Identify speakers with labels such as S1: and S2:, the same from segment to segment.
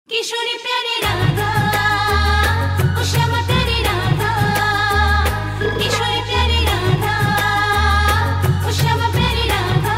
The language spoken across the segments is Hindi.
S1: किशोरी प्यारी राधा, ओ श्यामा प्यारी राधा, किशोरी प्यारी राधा, ओ श्यामा प्यारी राधा।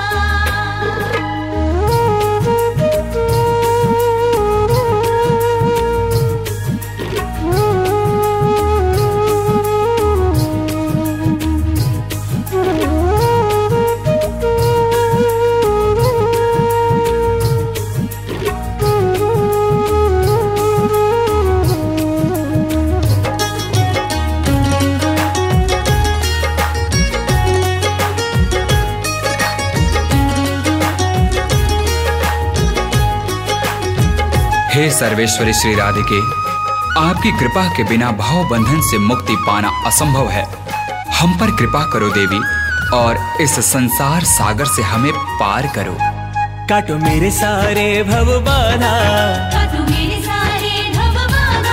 S2: हे सर्वेश्वरी श्री राधिके, आपकी कृपा के बिना भाव बंधन से मुक्ति पाना असंभव है। हम पर कृपा करो देवी और इस संसार सागर से हमें पार करो।
S3: काटो मेरे सारे भव बाधा,
S1: काटो मेरे सारे भव बाधा।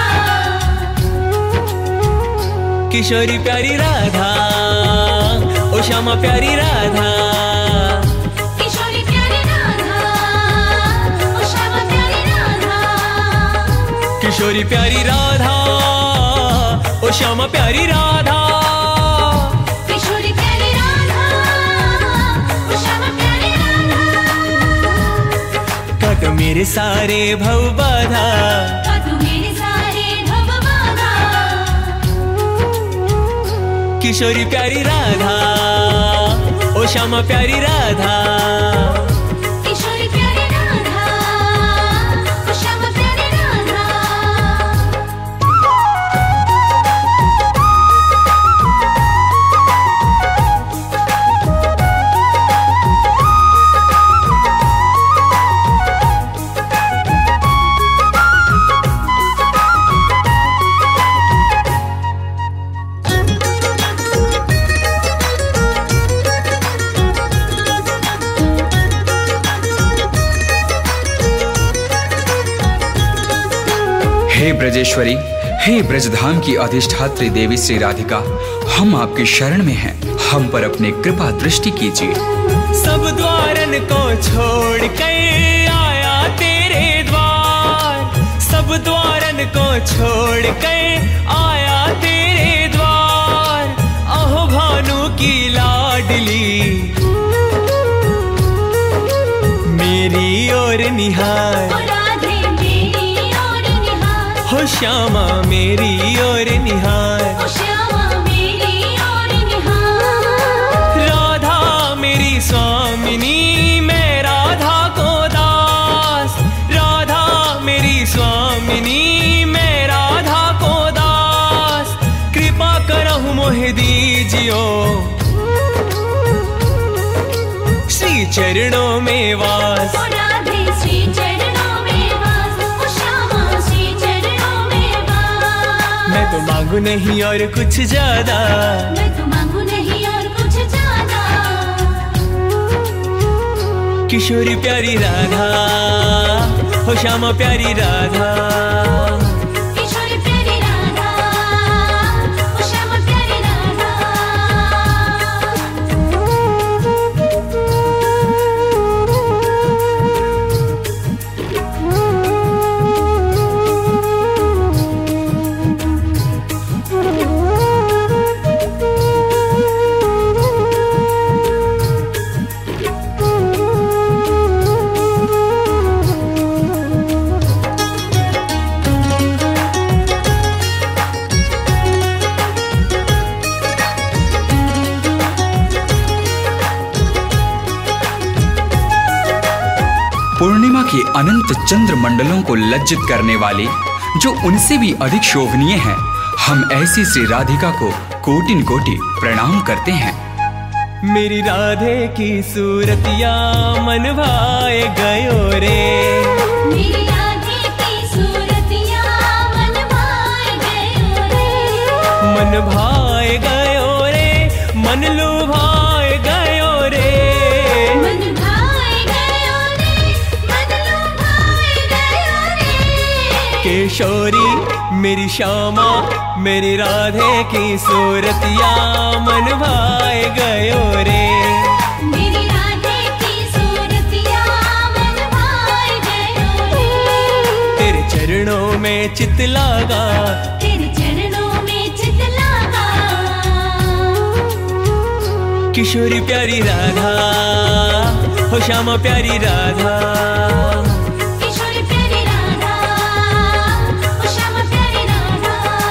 S3: किशोरी प्यारी राधा, ओ श्यामा प्यारी राधा,
S1: किशोरी प्यारी राधा, ओ श्यामा प्यारी राधा।
S3: किशोरी प्यारी राधा, ओ श्यामा प्यारी राधा,
S1: किशोरी प्यारी राधा, ओ श्यामा प्यारी राधा।
S3: काटो मेरे सारे भव बाधा,
S1: काटो मेरे सारे भव बाधा।
S3: किशोरी प्यारी राधा, ओ श्यामा प्यारी राधा,
S1: किशोरी प्यारी राधा, ओ श्यामा प्यारी राधा।
S2: हे ब्रजेश्वरी, हे ब्रजधाम की अधिष्ठात्री देवी श्री राधिका, हम आपकी शरण में हैं। हम पर अपनी कृपा दृष्टि कीजिए।
S3: सब द्वारन को छोड़ के आया तेरे द्वार, सब द्वारन को छोड़ के आया तेरे द्वार। अहो भानु की लाडली, मेरी ओर निहार,
S1: ओ राधे मेरी ओर निहार,
S3: हो श्यामा मेरी ओर निहार।
S1: ओ श्यामा मेरी ओर निहार।
S3: राधा मेरी स्वामिनी, मैं राधा को दास, राधा मेरी स्वामिनी, मैं राधा को दास। कृपा करहु मोहि दीजियो, श्री चरणों में वास।
S1: ओ राधे श्री चरणों में वास, ओ श्यामा श्री चरणों में वास।
S3: मैं तो मांगू नहीं और कुछ ज्यादा,
S1: मैं तो मांगू नहीं और कुछ ज्यादा।
S3: किशोरी प्यारी राधा, हो श्यामा प्यारी राधा,
S1: किशोरी प्यारी राधा, ओ श्यामा प्यारी राधा।
S2: पूर्णिमा की अनंत चंद्र मंडलों को लज्जित करने वाली, जो उनसे भी अधिक शोभनीय है, हम ऐसी श्री राधिका को कोटिन कोटि प्रणाम करते हैं।
S3: मेरी राधे की सूरतिया मन भाए गयो रे,
S1: मेरी राधे की सूरतिया मन भाए गयो रे।
S3: मन भाए गयो रे, मन लुभाए गयो रे।
S1: मन भाए गयो रे, मन लुभाए गयो रे।
S3: किशोरी मेरी श्यामा, मेरी राधे की सूरतिया मन भाए गयो रे।
S1: मेरी राधे की सूरतिया मन भाए गयो रे।
S3: चरणों में चित लागा,
S1: तेरे चरणों में चित लागा।
S3: किशोरी प्यारी राधा, हो श्यामा प्यारी राधा।
S1: किशोरी प्यारी राधा, ओ श्यामा प्यारी राधा।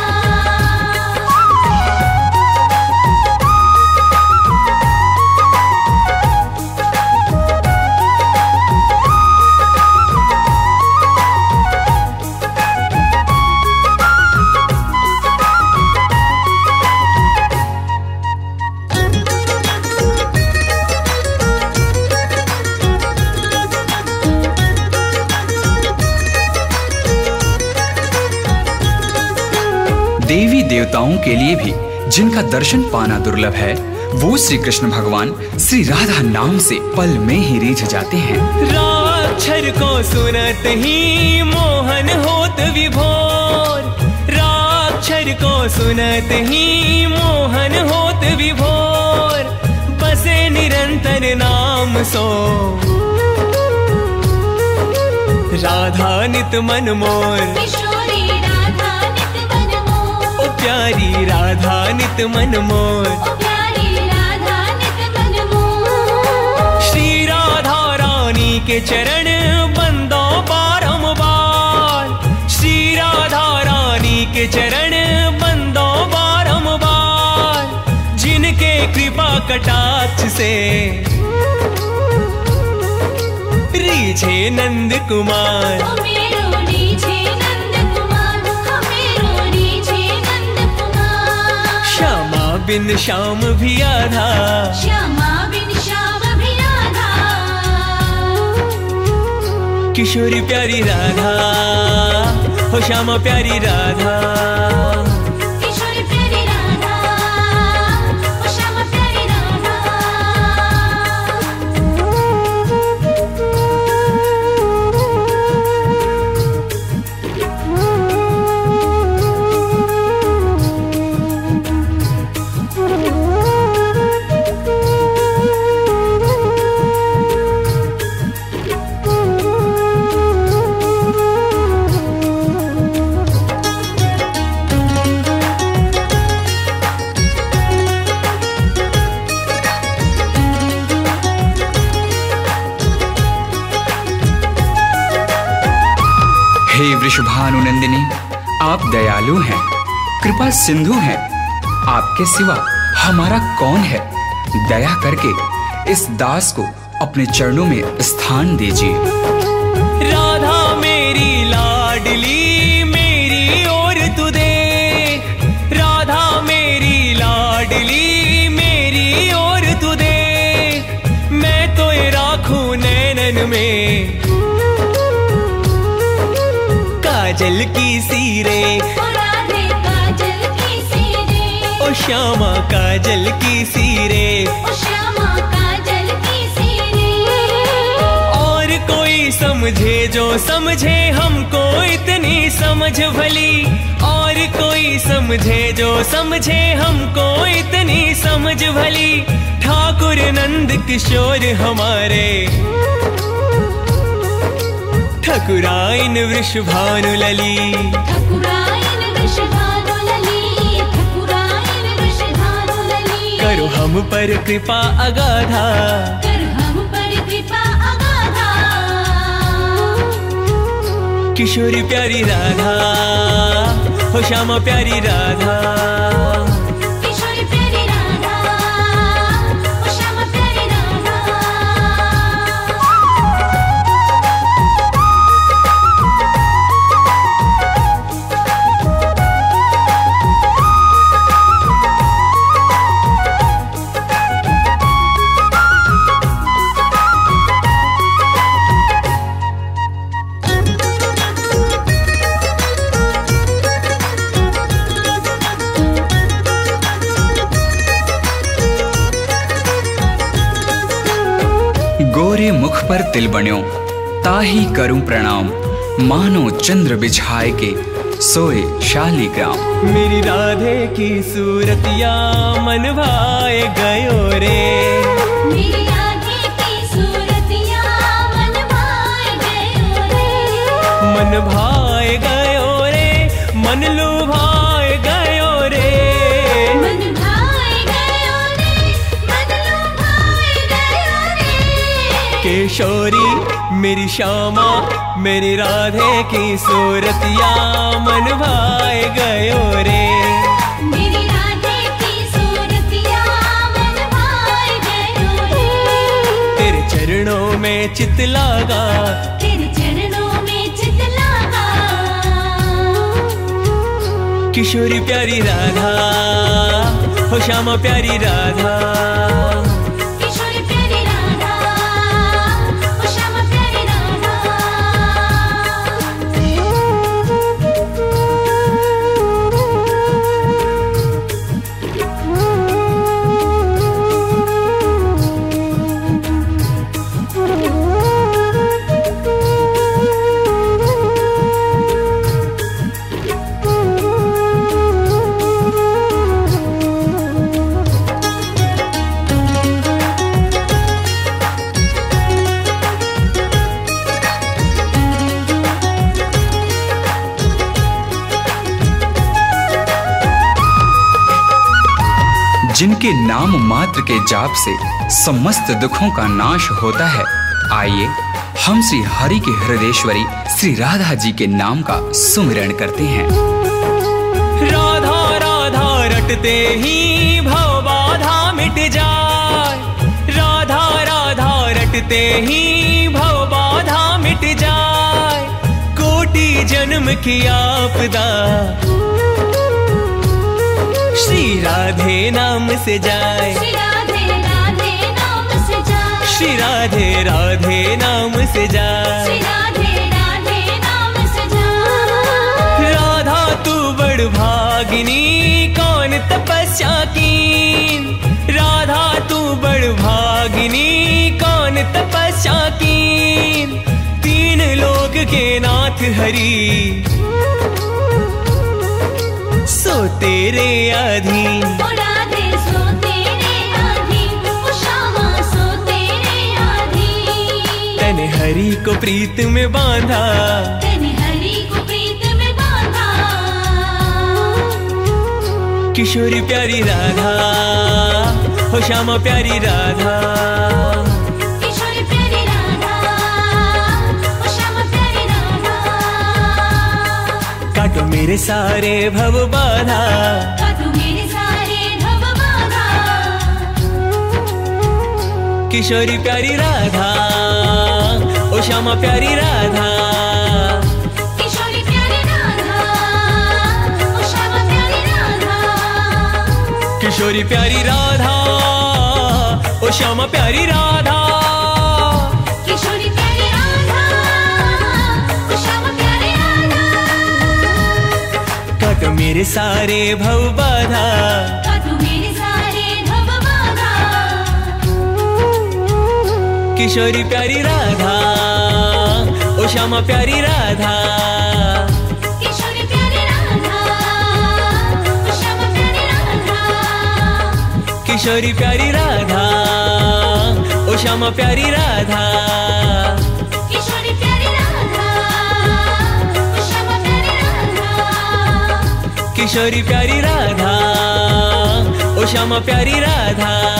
S2: देवी देवताओं के लिए भी जिनका दर्शन पाना दुर्लभ है, वो श्री कृष्ण भगवान श्री राधा नाम से पल में ही रीझ जाते हैं।
S3: राक्षर को सुनत ही मोहन होत विभोर, राक्षर को सुनत ही मोहन होत विभोर। बसे निरंतर नाम सो, राधा नित मन मोर।
S1: किशोरी राधा नित मन मोर,
S3: ओ प्यारी राधा नित मन मोर।
S1: ओ प्यारी राधा नित मन मोर।
S3: श्री राधा रानी के चरण बंदो बारंबार, श्री राधा रानी के चरण बंदो बारंबार। जिनके कृपा कटाक्ष से रीझे नंद कुमार।
S1: ओ मेरो रीझे नंद कुमार, ओ मेरो रीझे नंद कुमार।
S3: श्यामा बिन श्याम भी आधा,
S1: श्यामा बिन श्याम भी राधा।
S3: किशोरी प्यारी राधा, हो श्यामा प्यारी राधा।
S1: किशोरी प्यारी राधा, ओ श्यामा प्यारी राधा।
S2: हे वृषभानु नंदिनी, आप दयालु हैं, कृपा सिंधु हैं। आपके सिवा हमारा कौन है? दया करके इस दास को अपने चरणों में स्थान दीजिए।
S3: राधा मेरी लाडली मेरी ओर तू दे, राधा मेरी लाडली मेरी ओर तू दे। मैं तो ये राखूं नैनन में काजल की सीरे,
S1: ओ राधे काजल की सीरे,
S3: ओ श्यामा काजल की सीरे।
S1: ओ श्यामा काजल की सीरे।
S3: और कोई समझे जो समझे हमको इतनी समझ भली, और कोई समझे जो समझे हमको इतनी समझ भली। ठाकुर नंद किशोर हमारे ठकुराइन वृषभानु लली।
S1: ठकुराइन वृषभानु लली, ठकुराइन वृषभानु लली।
S3: करो हम पर कृपा अगाधा,
S1: कर हम पर कृपा अगाधा।
S3: किशोरी प्यारी राधा, हो श्यामा प्यारी राधा।
S1: किशोरी प्यारी राधा, ओ श्यामा प्यारी राधा।
S2: गोरे मुख पर तिल बन्यो, ताही करूं प्रणाम। मानो चंद्र बिछाए के सोए शालिग्राम।
S3: मेरी राधे की सूरतिया मन भाए गयो रे,
S1: मेरी राधे की सूरतिया मन भाए गयो रे।
S3: मन भाए गयो रे, मन लुभाए गयो रे।
S1: मन भाए गयो रे, मन लुभाए गयो रे।
S3: किशोरी मेरी श्यामा, मेरी राधे की सूरतिया मन भाए गयो रे।
S1: मेरी राधे की सूरतिया मन भाए गयो रे।
S3: तेरे चरणों में चित लागा,
S1: तेरे चरणों में चित लागा।
S3: किशोरी प्यारी राधा, हो श्यामा प्यारी राधा।
S1: किशोरी प्यारी राधा, ओ श्यामा प्यारी राधा।
S2: जिनके नाम मात्र के जाप से समस्त दुखों का नाश होता है, आइए हम श्री हरि के हृदयेश्वरी श्री राधा जी के नाम का सुमिरन करते हैं।
S3: राधा राधा रटते ही भव बाधा मिट जाए। राधा राधा रटते ही भव बाधा मिट जाए। कोटि जन्म की आपदा श्री राधे नाम से जाए।
S1: श्री राधे राधे नाम से जाए।
S3: श्री राधे राधे नाम से जाए।
S1: श्री राधे राधे नाम से जाए।
S3: राधा तू बड़ भागिनी, कौन तपस्या कीन। राधा तू बड़ भागिनी, कौन तपस्या कीन। तीन लोक के नाथ हरि, सो तेरे अधीन।
S1: ओ राधे सो तेरे अधीन, ओ श्यामा सो तेरे अधीन।
S3: तने हरि को प्रीत में बांधा,
S1: तने हरि को प्रीत में बांधा।
S3: किशोरी प्यारी राधा, हो श्यामा प्यारी राधा।
S1: किशोरी प्यारी राधा, ओ श्यामा प्यारी राधा।
S3: काटो मेरे सारे भव बाधा,
S1: काटो मेरे सारे भव बाधा।
S3: किशोरी प्यारी राधा, ओ श्यामा प्यारी राधा।
S1: किशोरी प्यारी राधा, ओ श्यामा प्यारी राधा।
S3: किशोरी प्यारी राधा, ओ श्यामा प्यारी राधा।
S1: किशोरी प्यारी राधा, ओ श्यामा प्यारी राधा।
S3: काटो मेरे सारे भव बाधा,
S1: काटो मेरे सारे भव बाधा।
S3: किशोरी प्यारी राधा, ओ श्यामा प्यारी राधा।
S1: किशोरी प्यारी राधा, ओ श्यामा प्यारी राधा।
S3: किशोरी प्यारी राधा, ओ श्यामा प्यारी राधा।
S1: किशोरी प्यारी राधा, ओ श्यामा प्यारी राधा।
S3: किशोरी प्यारी राधा, ओ श्यामा प्यारी राधा।